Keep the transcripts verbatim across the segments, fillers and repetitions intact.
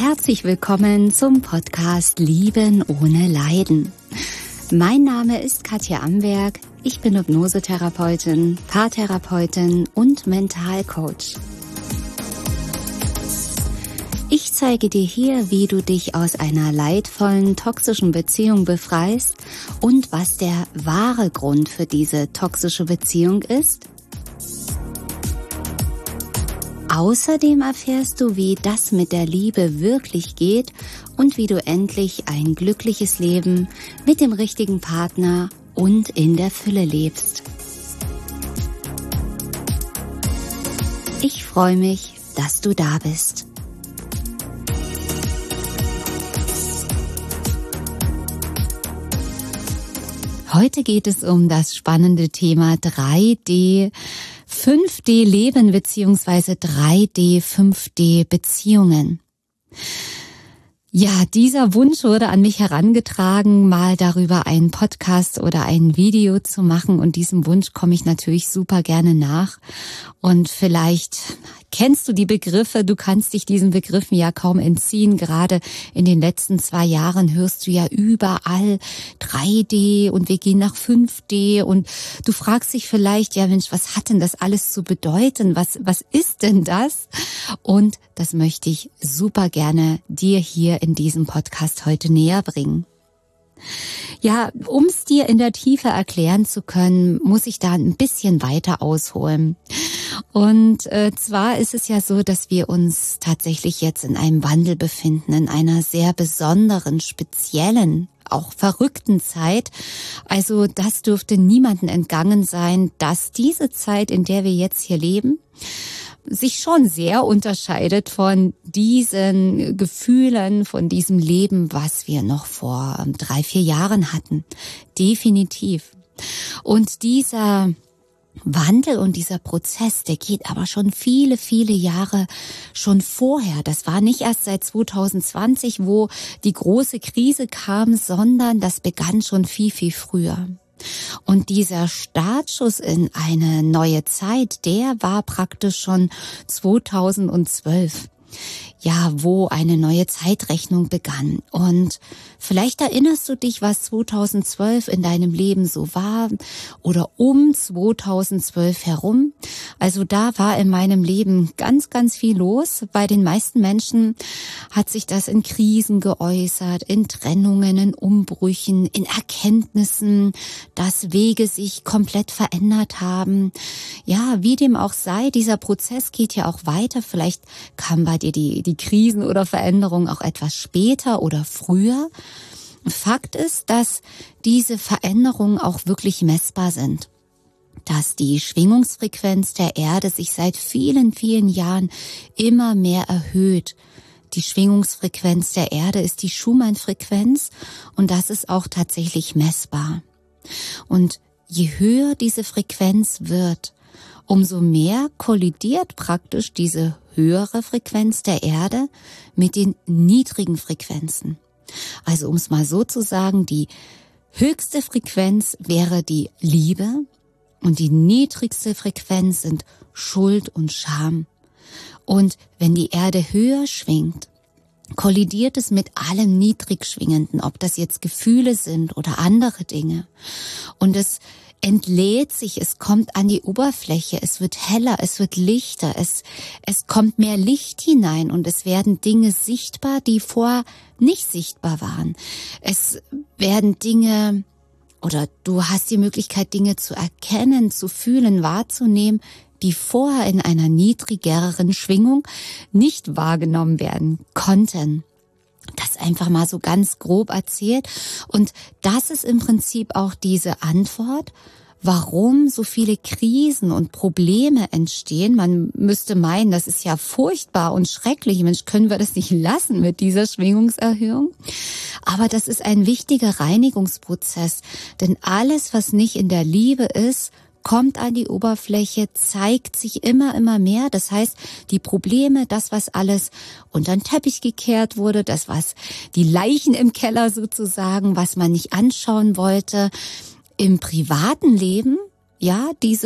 Herzlich willkommen zum Podcast Lieben ohne Leiden. Mein Name ist Katja Amberg, ich bin Hypnosetherapeutin, Paartherapeutin und Mentalcoach. Ich zeige dir hier, wie du dich aus einer leidvollen, toxischen Beziehung befreist und was der wahre Grund für diese toxische Beziehung ist. Außerdem erfährst du, wie das mit der Liebe wirklich geht und wie du endlich ein glückliches Leben mit dem richtigen Partner und in der Fülle lebst. Ich freue mich, dass du da bist. Heute geht es um das spannende Thema drei D, fünf D Leben bzw. drei D, fünf D Beziehungen. Ja, dieser Wunsch wurde an mich herangetragen, mal darüber einen Podcast oder ein Video zu machen, und diesem Wunsch komme ich natürlich super gerne nach. Und vielleicht kennst du die Begriffe, du kannst dich diesen Begriffen ja kaum entziehen. Gerade in den letzten zwei Jahren hörst du ja überall drei D und wir gehen nach fünf D, und du fragst dich vielleicht, ja Mensch, was hat denn das alles zu bedeuten? Was, was ist denn das? Und das möchte ich super gerne dir hier in diesem Podcast heute näher bringen. Ja, um es dir in der Tiefe erklären zu können, muss ich da ein bisschen weiter ausholen. Und äh, zwar ist es ja so, dass wir uns tatsächlich jetzt in einem Wandel befinden, in einer sehr besonderen, speziellen, auch verrückten Zeit. Also das dürfte niemandem entgangen sein, dass diese Zeit, in der wir jetzt hier leben, sich schon sehr unterscheidet von diesen Gefühlen, von diesem Leben, was wir noch vor drei, vier Jahren hatten. Definitiv. Und dieser Wandel und dieser Prozess, der geht aber schon viele, viele Jahre schon vorher. Das war nicht erst seit zwanzig zwanzig, wo die große Krise kam, sondern das begann schon viel, viel früher. Und dieser Startschuss in eine neue Zeit, der war praktisch schon zweitausendzwölf. Ja, wo eine neue Zeitrechnung begann. Und vielleicht erinnerst du dich, was zweitausendzwölf in deinem Leben so war oder um zweitausendzwölf herum. Also da war in meinem Leben ganz, ganz viel los. Bei den meisten Menschen hat sich das in Krisen geäußert, in Trennungen, in Umbrüchen, in Erkenntnissen, dass Wege sich komplett verändert haben. Ja, wie dem auch sei, dieser Prozess geht ja auch weiter. Vielleicht kam bei dir die, die Krisen oder Veränderungen auch etwas später oder früher. Fakt ist, dass diese Veränderungen auch wirklich messbar sind. Dass die Schwingungsfrequenz der Erde sich seit vielen, vielen Jahren immer mehr erhöht. Die Schwingungsfrequenz der Erde ist die Schumann-Frequenz, und das ist auch tatsächlich messbar. Und je höher diese Frequenz wird, umso mehr kollidiert praktisch diese höhere Frequenz der Erde mit den niedrigen Frequenzen. Also um es mal so zu sagen, die höchste Frequenz wäre die Liebe und die niedrigste Frequenz sind Schuld und Scham. Und wenn die Erde höher schwingt, kollidiert es mit allem Niedrigschwingenden, ob das jetzt Gefühle sind oder andere Dinge. Und es entlädt sich, es kommt an die Oberfläche, es wird heller, es wird lichter, es, es kommt mehr Licht hinein und es werden Dinge sichtbar, die vorher nicht sichtbar waren. Es werden Dinge, oder du hast die Möglichkeit, Dinge zu erkennen, zu fühlen, wahrzunehmen, die vorher in einer niedrigeren Schwingung nicht wahrgenommen werden konnten. Das einfach mal so ganz grob erzählt. Und das ist im Prinzip auch diese Antwort, warum so viele Krisen und Probleme entstehen. Man müsste meinen, das ist ja furchtbar und schrecklich. Mensch, können wir das nicht lassen mit dieser Schwingungserhöhung? Aber das ist ein wichtiger Reinigungsprozess. Denn alles, was nicht in der Liebe ist, kommt an die Oberfläche, zeigt sich immer, immer mehr. Das heißt, die Probleme, das, was alles unter den Teppich gekehrt wurde, das, was die Leichen im Keller sozusagen, was man nicht anschauen wollte, im privaten Leben, ja, dieses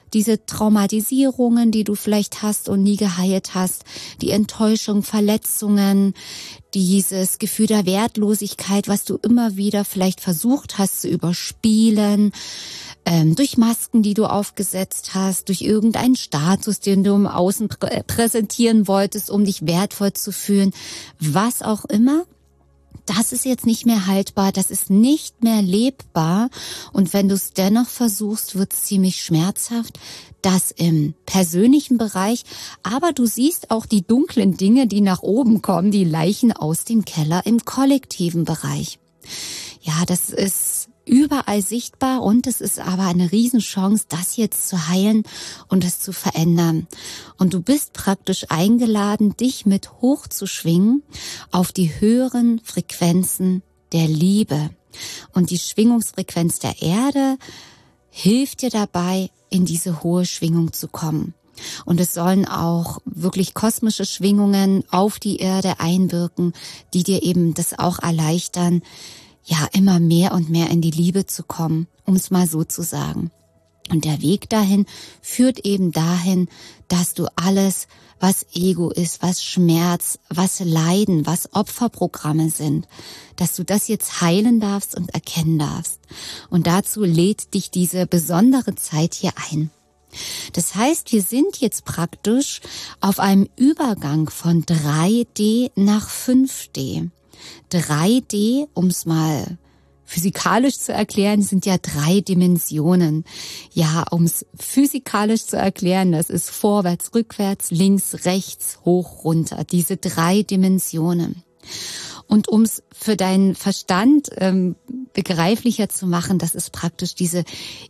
diese Traumatisierungen, die du vielleicht hast und nie geheilt hast, die Enttäuschung, Verletzungen, dieses Gefühl der Wertlosigkeit, was du immer wieder vielleicht versucht hast zu überspielen, ähm, durch Masken, die du aufgesetzt hast, durch irgendeinen Status, den du im Außen prä- präsentieren wolltest, um dich wertvoll zu fühlen, was auch immer. Das ist jetzt nicht mehr haltbar, das ist nicht mehr lebbar. Und wenn du es dennoch versuchst, wird es ziemlich schmerzhaft. Das im persönlichen Bereich. Aber du siehst auch die dunklen Dinge, die nach oben kommen, die Leichen aus dem Keller im kollektiven Bereich. Ja, das ist überall sichtbar und es ist aber eine Riesenchance, das jetzt zu heilen und es zu verändern. Und du bist praktisch eingeladen, dich mit hochzuschwingen auf die höheren Frequenzen der Liebe. Und die Schwingungsfrequenz der Erde hilft dir dabei, in diese hohe Schwingung zu kommen. Und es sollen auch wirklich kosmische Schwingungen auf die Erde einwirken, die dir eben das auch erleichtern, ja, immer mehr und mehr in die Liebe zu kommen, um es mal so zu sagen. Und der Weg dahin führt eben dahin, dass du alles, was Ego ist, was Schmerz, was Leiden, was Opferprogramme sind, dass du das jetzt heilen darfst und erkennen darfst. Und dazu lädt dich diese besondere Zeit hier ein. Das heißt, wir sind jetzt praktisch auf einem Übergang von drei D nach fünf D. drei D, um es mal physikalisch zu erklären, sind ja drei Dimensionen. Ja, um es physikalisch zu erklären, das ist vorwärts, rückwärts, links, rechts, hoch, runter. Diese drei Dimensionen. Und um es für deinen Verstand ähm, begreiflicher zu machen, das ist praktisch diese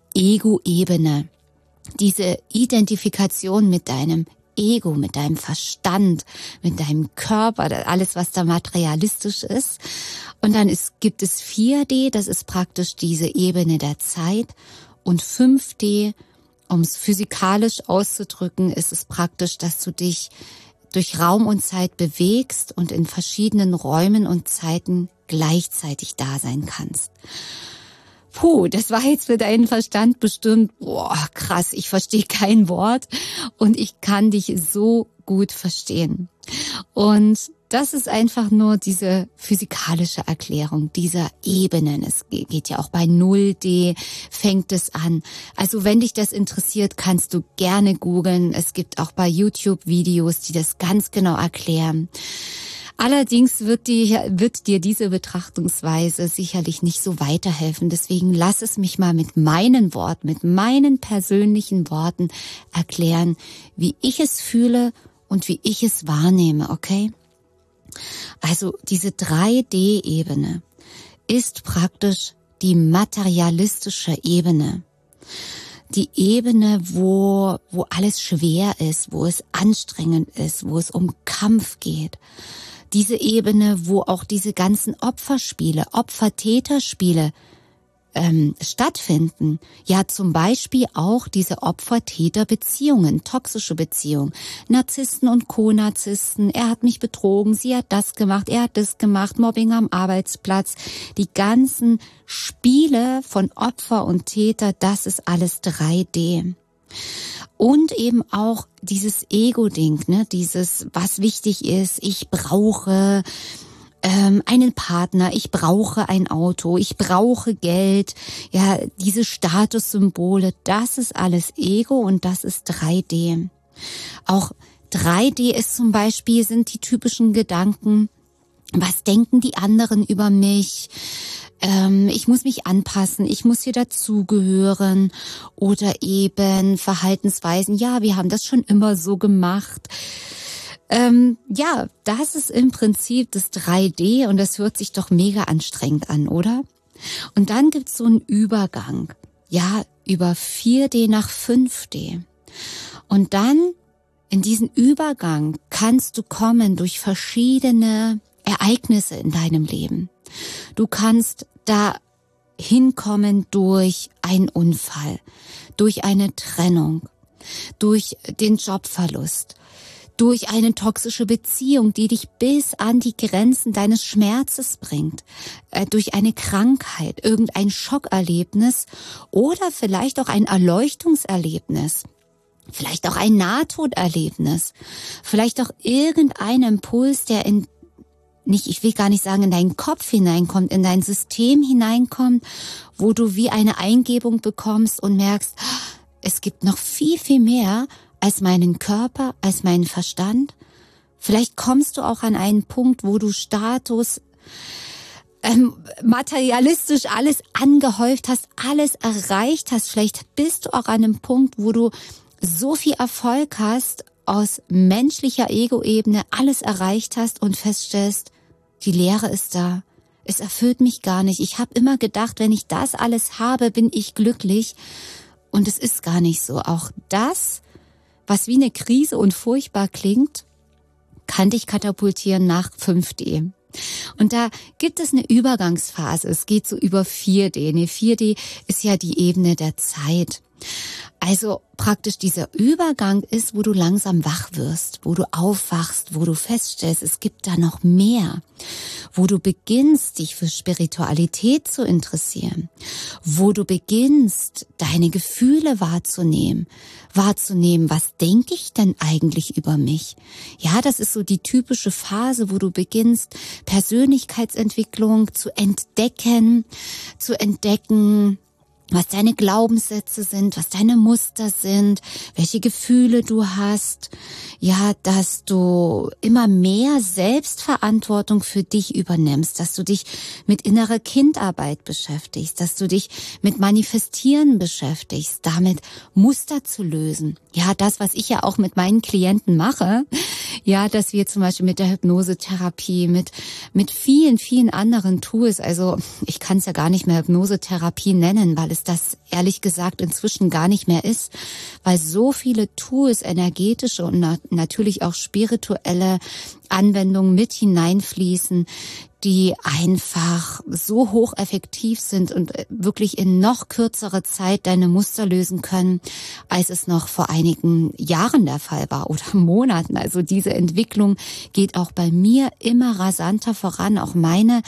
Ego-Ebene. Diese Identifikation mit deinem Ego, mit deinem Verstand, mit deinem Körper, alles, was da materialistisch ist. Und dann ist, gibt es vier D, das ist praktisch diese Ebene der Zeit. Und fünf D, um es physikalisch auszudrücken, ist es praktisch, dass du dich durch Raum und Zeit bewegst und in verschiedenen Räumen und Zeiten gleichzeitig da sein kannst. Puh, das war jetzt für deinen Verstand bestimmt, boah, krass, ich verstehe kein Wort und ich kann dich so gut verstehen. Und das ist einfach nur diese physikalische Erklärung dieser Ebenen. Es geht ja auch bei null D, fängt es an. Also wenn dich das interessiert, kannst du gerne googeln. Es gibt auch bei YouTube Videos, die das ganz genau erklären. Allerdings wird dir, wird dir diese Betrachtungsweise sicherlich nicht so weiterhelfen. Deswegen lass es mich mal mit meinen Worten, mit meinen persönlichen Worten erklären, wie ich es fühle und wie ich es wahrnehme, okay? Also diese drei D Ebene ist praktisch die materialistische Ebene. Die Ebene, wo, wo alles schwer ist, wo es anstrengend ist, wo es um Kampf geht. Diese Ebene, wo auch diese ganzen Opferspiele, Opfer-Täter-Spiele ähm, stattfinden. Ja, zum Beispiel auch diese Opfer-Täter-Beziehungen, toxische Beziehungen. Narzissten und Co-Narzissten, er hat mich betrogen, sie hat das gemacht, er hat das gemacht, Mobbing am Arbeitsplatz. Die ganzen Spiele von Opfer und Täter, das ist alles drei D. Und eben auch dieses Ego-Ding, ne, dieses, was wichtig ist, ich brauche ähm, einen Partner, ich brauche ein Auto, ich brauche Geld, ja, diese Statussymbole, das ist alles Ego und das ist drei D. Auch drei D ist zum Beispiel, sind die typischen Gedanken, was denken die anderen über mich? Ähm, ich muss mich anpassen, ich muss hier dazugehören oder eben Verhaltensweisen, ja, wir haben das schon immer so gemacht. Ähm, ja, das ist im Prinzip das drei D und das hört sich doch mega anstrengend an, oder? Und dann gibt's so einen Übergang, ja, über vier D nach fünf D. Und dann in diesen Übergang kannst du kommen durch verschiedene Ereignisse in deinem Leben. Du kannst da hinkommen durch einen Unfall, durch eine Trennung, durch den Jobverlust, durch eine toxische Beziehung, die dich bis an die Grenzen deines Schmerzes bringt, äh, durch eine Krankheit, irgendein Schockerlebnis oder vielleicht auch ein Erleuchtungserlebnis, vielleicht auch ein Nahtoderlebnis, vielleicht auch irgendein Impuls, der in nicht, ich will gar nicht sagen, in deinen Kopf hineinkommt, in dein System hineinkommt, wo du wie eine Eingebung bekommst und merkst, es gibt noch viel, viel mehr als meinen Körper, als meinen Verstand. Vielleicht kommst du auch an einen Punkt, wo du Status, ähm, materialistisch alles angehäuft hast, alles erreicht hast. Vielleicht bist du auch an einem Punkt, wo du so viel Erfolg hast, aus menschlicher Ego-Ebene alles erreicht hast und feststellst, die Leere ist da. Es erfüllt mich gar nicht. Ich habe immer gedacht, wenn ich das alles habe, bin ich glücklich. Und es ist gar nicht so. Auch das, was wie eine Krise und furchtbar klingt, kann dich katapultieren nach fünf D. Und da gibt es eine Übergangsphase. Es geht so über vier D. Ne, vier D ist ja die Ebene der Zeit. Also praktisch dieser Übergang ist, wo du langsam wach wirst, wo du aufwachst, wo du feststellst, es gibt da noch mehr, wo du beginnst, dich für Spiritualität zu interessieren, wo du beginnst, deine Gefühle wahrzunehmen, wahrzunehmen, was denke ich denn eigentlich über mich? Ja, das ist so die typische Phase, wo du beginnst, Persönlichkeitsentwicklung zu entdecken, zu entdecken, was deine Glaubenssätze sind, was deine Muster sind, welche Gefühle du hast, ja, dass du immer mehr Selbstverantwortung für dich übernimmst, dass du dich mit innerer Kindarbeit beschäftigst, dass du dich mit Manifestieren beschäftigst, damit Muster zu lösen. Ja, das, was ich ja auch mit meinen Klienten mache, ja, dass wir zum Beispiel mit der Hypnosetherapie, mit mit vielen, vielen anderen Tools, also ich kann es ja gar nicht mehr Hypnosetherapie nennen, weil es das ehrlich gesagt inzwischen gar nicht mehr ist, weil so viele Tools, energetische und na- natürlich auch spirituelle Anwendungen mit hineinfließen, die einfach so hocheffektiv sind und wirklich in noch kürzerer Zeit deine Muster lösen können, als es noch vor einigen Jahren der Fall war oder Monaten. Also diese Entwicklung geht auch bei mir immer rasanter voran. Auch meine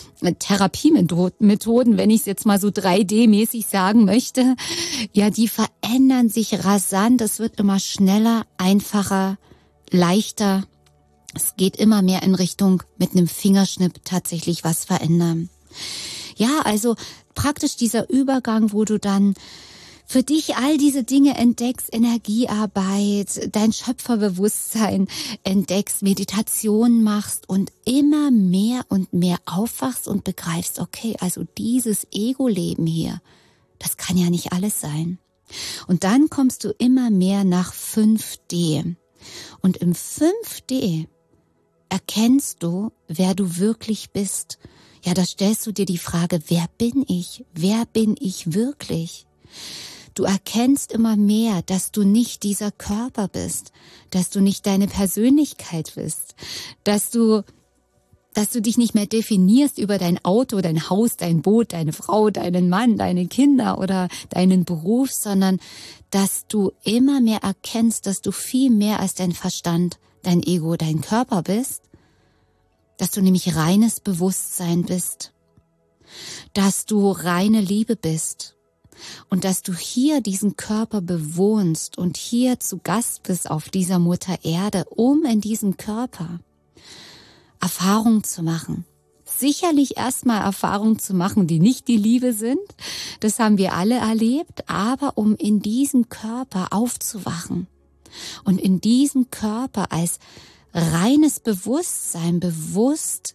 Therapiemethoden, wenn ich es jetzt mal so drei D-mäßig sagen möchte, ja, die verändern sich rasant. Es wird immer schneller, einfacher, leichter. Es geht immer mehr in Richtung mit einem Fingerschnipp tatsächlich was verändern. Ja, also praktisch dieser Übergang, wo du dann für dich all diese Dinge entdeckst, Energiearbeit, dein Schöpferbewusstsein entdeckst, Meditation machst und immer mehr und mehr aufwachst und begreifst, okay, also dieses Ego-Leben hier, das kann ja nicht alles sein. Und dann kommst du immer mehr nach fünf D. Und im fünf D erkennst du, wer du wirklich bist. Ja, da stellst du dir die Frage, wer bin ich? Wer bin ich wirklich? Du erkennst immer mehr, dass du nicht dieser Körper bist, dass du nicht deine Persönlichkeit bist, dass du, dass du dich nicht mehr definierst über dein Auto, dein Haus, dein Boot, deine Frau, deinen Mann, deine Kinder oder deinen Beruf, sondern dass du immer mehr erkennst, dass du viel mehr als dein Verstand, dein Ego, dein Körper bist, dass du nämlich reines Bewusstsein bist, dass du reine Liebe bist. Und dass du hier diesen Körper bewohnst und hier zu Gast bist auf dieser Mutter Erde, um in diesem Körper Erfahrungen zu machen. Sicherlich erstmal Erfahrungen zu machen, die nicht die Liebe sind. Das haben wir alle erlebt, aber um in diesem Körper aufzuwachen und in diesem Körper als reines Bewusstsein bewusst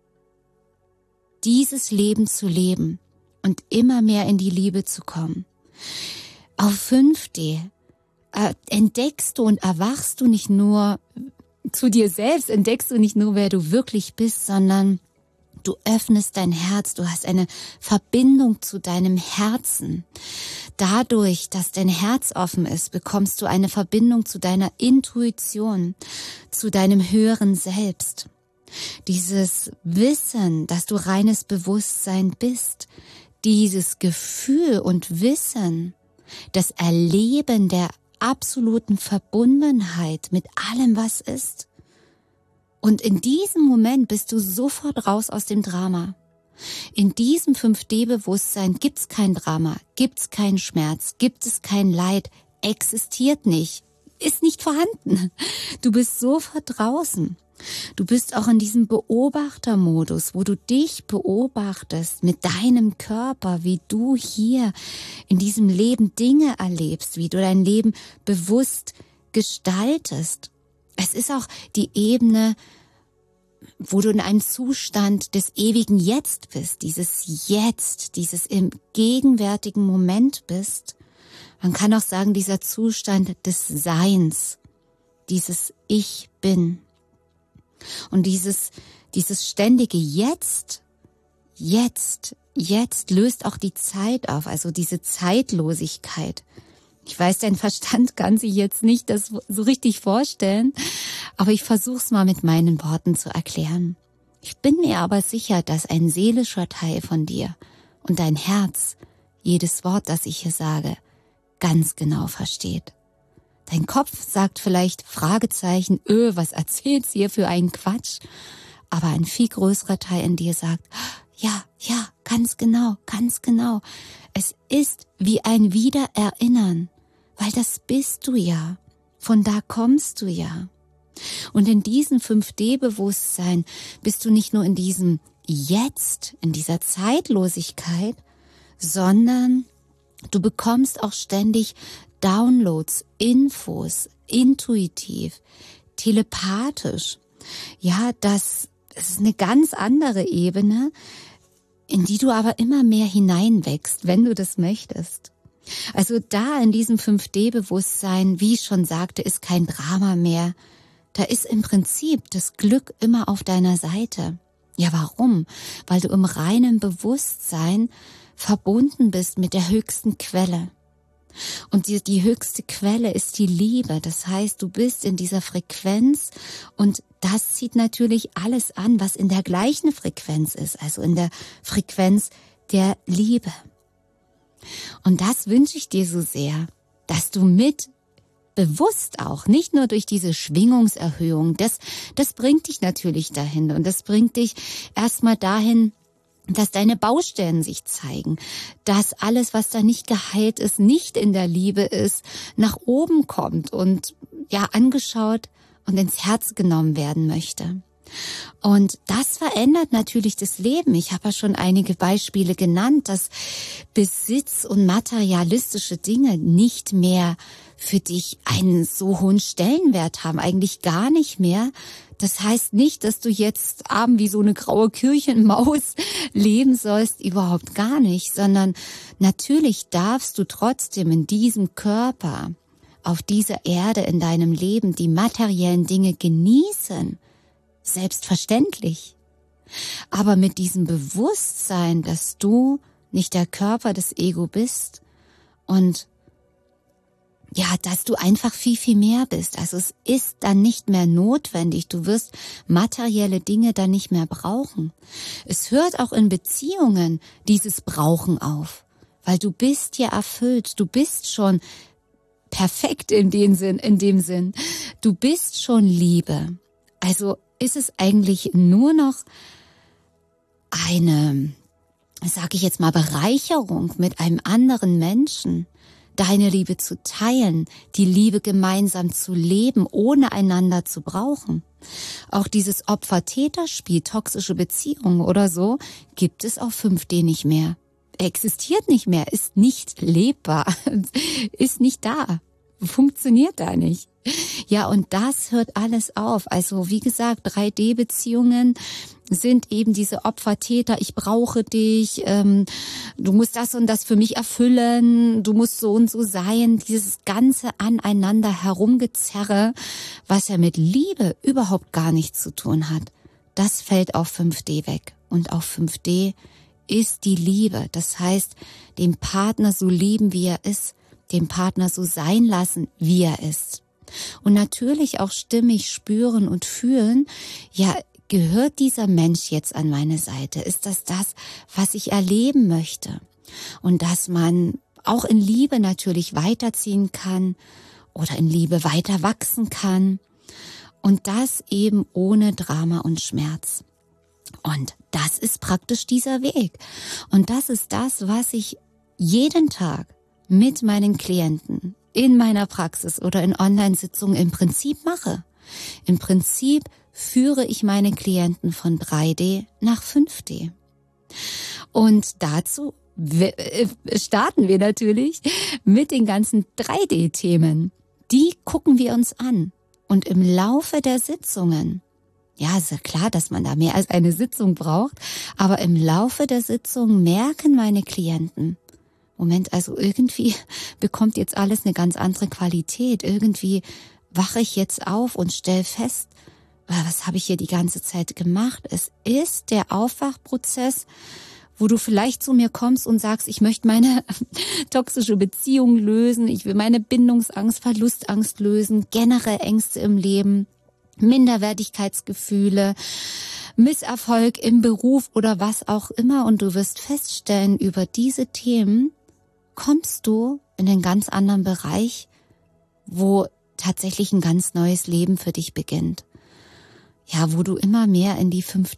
dieses Leben zu leben. Und immer mehr in die Liebe zu kommen. Auf fünf D äh, entdeckst du und erwachst du nicht nur zu dir selbst, entdeckst du nicht nur, wer du wirklich bist, sondern du öffnest dein Herz, du hast eine Verbindung zu deinem Herzen. Dadurch, dass dein Herz offen ist, bekommst du eine Verbindung zu deiner Intuition, zu deinem höheren Selbst. Dieses Wissen, dass du reines Bewusstsein bist, dieses Gefühl und Wissen, das Erleben der absoluten Verbundenheit mit allem, was ist. Und in diesem Moment bist du sofort raus aus dem Drama. In diesem fünf D Bewusstsein gibt's kein Drama, gibt's keinen Schmerz, gibt es kein Leid, existiert nicht, ist nicht vorhanden. Du bist sofort draußen. Du bist auch in diesem Beobachtermodus, wo du dich beobachtest mit deinem Körper, wie du hier in diesem Leben Dinge erlebst, wie du dein Leben bewusst gestaltest. Es ist auch die Ebene, wo du in einem Zustand des ewigen Jetzt bist, dieses Jetzt, dieses im gegenwärtigen Moment bist. Man kann auch sagen, dieser Zustand des Seins, dieses Ich bin. Und dieses, dieses ständige Jetzt, jetzt, jetzt löst auch die Zeit auf, also diese Zeitlosigkeit. Ich weiß, dein Verstand kann sich jetzt nicht das so richtig vorstellen, aber ich versuche es mal mit meinen Worten zu erklären. Ich bin mir aber sicher, dass ein seelischer Teil von dir und dein Herz jedes Wort, das ich hier sage, ganz genau versteht. Dein Kopf sagt vielleicht Fragezeichen, öh, was erzählt sie hier für einen Quatsch? Aber ein viel größerer Teil in dir sagt, ja, ja, ganz genau, ganz genau. Es ist wie ein Wiedererinnern, weil das bist du ja. Von da kommst du ja. Und in diesem fünf D Bewusstsein bist du nicht nur in diesem Jetzt, in dieser Zeitlosigkeit, sondern du bekommst auch ständig Downloads, Infos, intuitiv, telepathisch. Ja, das, das ist eine ganz andere Ebene, in die du aber immer mehr hineinwächst, wenn du das möchtest. Also da in diesem fünf D Bewusstsein, wie ich schon sagte, ist kein Drama mehr. Da ist im Prinzip das Glück immer auf deiner Seite. Ja, warum? Weil du im reinen Bewusstsein verbunden bist mit der höchsten Quelle. Und die, die höchste Quelle ist die Liebe. Das heißt, du bist in dieser Frequenz und das zieht natürlich alles an, was in der gleichen Frequenz ist, also in der Frequenz der Liebe. Und das wünsche ich dir so sehr, dass du mit bewusst auch, nicht nur durch diese Schwingungserhöhung, das, das bringt dich natürlich dahin und das bringt dich erstmal dahin, dass deine Baustellen sich zeigen, dass alles, was da nicht geheilt ist, nicht in der Liebe ist, nach oben kommt und ja angeschaut und ins Herz genommen werden möchte. Und das verändert natürlich das Leben. Ich habe ja schon einige Beispiele genannt, dass Besitz und materialistische Dinge nicht mehr für dich einen so hohen Stellenwert haben, eigentlich gar nicht mehr. Das heißt nicht, dass du jetzt abend wie so eine graue Kirchenmaus leben sollst, überhaupt gar nicht, sondern natürlich darfst du trotzdem in diesem Körper, auf dieser Erde, in deinem Leben die materiellen Dinge genießen. Selbstverständlich. Aber mit diesem Bewusstsein, dass du nicht der Körper des Ego bist und ja, dass du einfach viel, viel mehr bist. Also es ist dann nicht mehr notwendig. Du wirst materielle Dinge dann nicht mehr brauchen. Es hört auch in Beziehungen dieses Brauchen auf, weil du bist ja erfüllt. Du bist schon perfekt in dem Sinn, in dem Sinn. Du bist schon Liebe. Also ist es eigentlich nur noch eine, sage ich jetzt mal, Bereicherung mit einem anderen Menschen, deine Liebe zu teilen, die Liebe gemeinsam zu leben, ohne einander zu brauchen. Auch dieses Opfer-Täter-Spiel, toxische Beziehungen oder so, gibt es auf fünf D nicht mehr. Existiert nicht mehr, ist nicht lebbar, ist nicht da, funktioniert da nicht. Ja, und das hört alles auf. Also wie gesagt, drei D Beziehungen sind eben diese Opfer-Täter, ich brauche dich, ähm, du musst das und das für mich erfüllen, du musst so und so sein, dieses ganze aneinander herumgezerre, was ja mit Liebe überhaupt gar nichts zu tun hat, das fällt auf fünf D weg. Und auf fünf D ist die Liebe, das heißt, den Partner so lieben, wie er ist, den Partner so sein lassen, wie er ist. Und natürlich auch stimmig spüren und fühlen, ja, gehört dieser Mensch jetzt an meine Seite? Ist das das, was ich erleben möchte? Und dass man auch in Liebe natürlich weiterziehen kann oder in Liebe weiter wachsen kann. Und das eben ohne Drama und Schmerz. Und das ist praktisch dieser Weg. Und das ist das, was ich jeden Tag mit meinen Klienten in meiner Praxis oder in Online-Sitzungen im Prinzip mache. Im Prinzip führe ich meine Klienten von drei D nach fünf D. Und dazu starten wir natürlich mit den ganzen drei D-Themen. Die gucken wir uns an. Und im Laufe der Sitzungen, ja, ist ja klar, dass man da mehr als eine Sitzung braucht, aber im Laufe der Sitzung merken meine Klienten, Moment, also irgendwie bekommt jetzt alles eine ganz andere Qualität. Irgendwie wache ich jetzt auf und stelle fest, was habe ich hier die ganze Zeit gemacht? Es ist der Aufwachprozess, wo du vielleicht zu mir kommst und sagst, ich möchte meine toxische Beziehung lösen, ich will meine Bindungsangst, Verlustangst lösen, generell Ängste im Leben, Minderwertigkeitsgefühle, Misserfolg im Beruf oder was auch immer. Und du wirst feststellen, über diese Themen kommst du in einen ganz anderen Bereich, wo tatsächlich ein ganz neues Leben für dich beginnt. Ja, wo du immer mehr in die fünf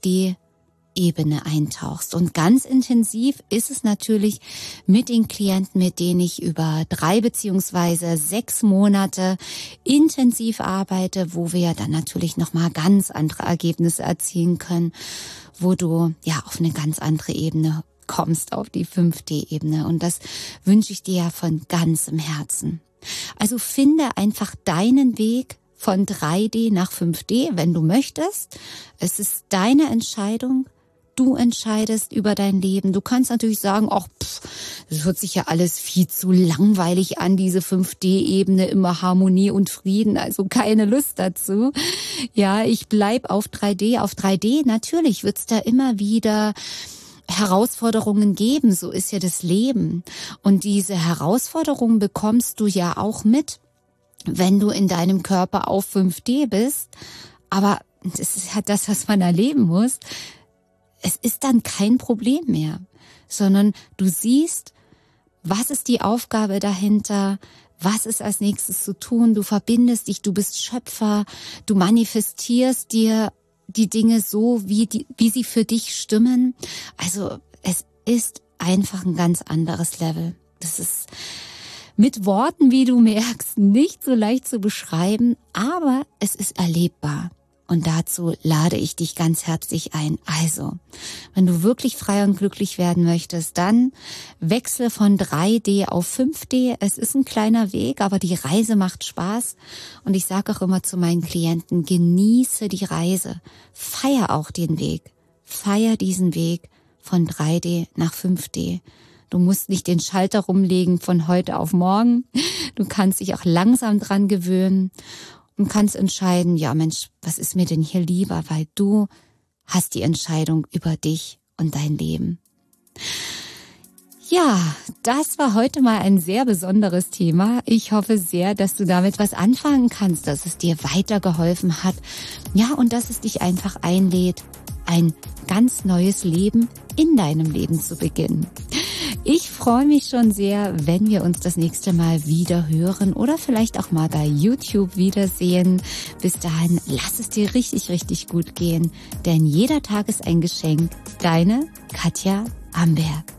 D-Ebene eintauchst. Und ganz intensiv ist es natürlich mit den Klienten, mit denen ich über drei beziehungsweise sechs Monate intensiv arbeite, wo wir dann natürlich nochmal ganz andere Ergebnisse erzielen können, wo du ja auf eine ganz andere Ebene kommst, auf die fünf D-Ebene. Und das wünsche ich dir ja von ganzem Herzen. Also finde einfach deinen Weg von drei D nach fünf D, wenn du möchtest. Es ist deine Entscheidung. Du entscheidest über dein Leben. Du kannst natürlich sagen, ach, pff, das hört sich ja alles viel zu langweilig an, diese fünf D-Ebene, immer Harmonie und Frieden, also keine Lust dazu. Ja, ich bleib auf drei D. Auf drei D, natürlich wird's da immer wieder Herausforderungen geben, so ist ja das Leben. Und diese Herausforderungen bekommst du ja auch mit, wenn du in deinem Körper auf fünf D bist. Aber das ist ja das, was man erleben muss. Es ist dann kein Problem mehr, sondern du siehst, was ist die Aufgabe dahinter, was ist als nächstes zu tun. Du verbindest dich, du bist Schöpfer, du manifestierst dir die Dinge so, wie, die, wie sie für dich stimmen. Also es ist einfach ein ganz anderes Level. Das ist mit Worten, wie du merkst, nicht so leicht zu beschreiben, aber es ist erlebbar. Und dazu lade ich dich ganz herzlich ein. Also, wenn du wirklich frei und glücklich werden möchtest, dann wechsle von drei D auf fünf D. Es ist ein kleiner Weg, aber die Reise macht Spaß. Und ich sage auch immer zu meinen Klienten, genieße die Reise. Feier auch den Weg. Feier diesen Weg von drei D nach fünf D. Du musst nicht den Schalter rumlegen von heute auf morgen. Du kannst dich auch langsam dran gewöhnen. Und kannst entscheiden, ja Mensch, was ist mir denn hier lieber, weil du hast die Entscheidung über dich und dein Leben. Ja, das war heute mal ein sehr besonderes Thema. Ich hoffe sehr, dass du damit was anfangen kannst, dass es dir weitergeholfen hat. Ja, und dass es dich einfach einlädt, ein ganz neues Leben in deinem Leben zu beginnen. Ich freue mich schon sehr, wenn wir uns das nächste Mal wieder hören oder vielleicht auch mal bei YouTube wiedersehen. Bis dahin, lass es dir richtig, richtig gut gehen, denn jeder Tag ist ein Geschenk. Deine Katja Amberg.